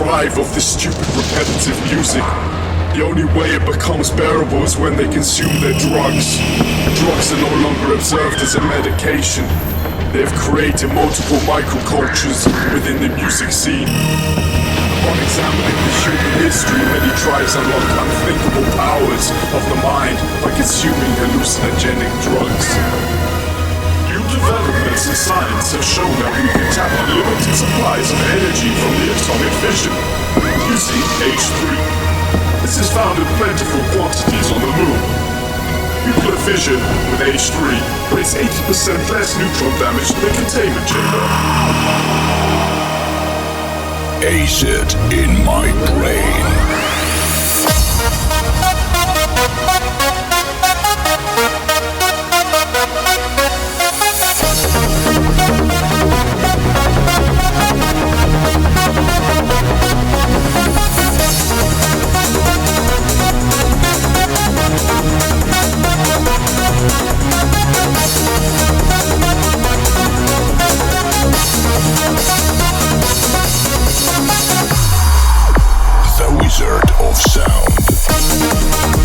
thrive off this stupid repetitive music. The only way it becomes bearable is when they consume their drugs. Drugs are no longer observed as a medication. They have created multiple microcultures within the music scene. On examining the human history, many tribes unlock unthinkable powers of the mind by consuming hallucinogenic drugs. New developments in science have shown that we can tap unlimited supplies of energy from the atomic fission using H3. This is found in plentiful quantities on the moon. Nuclear fission with H3 creates 80% less neutron damage than the containment chamber. Acid in my brain. The Wizard of Sound.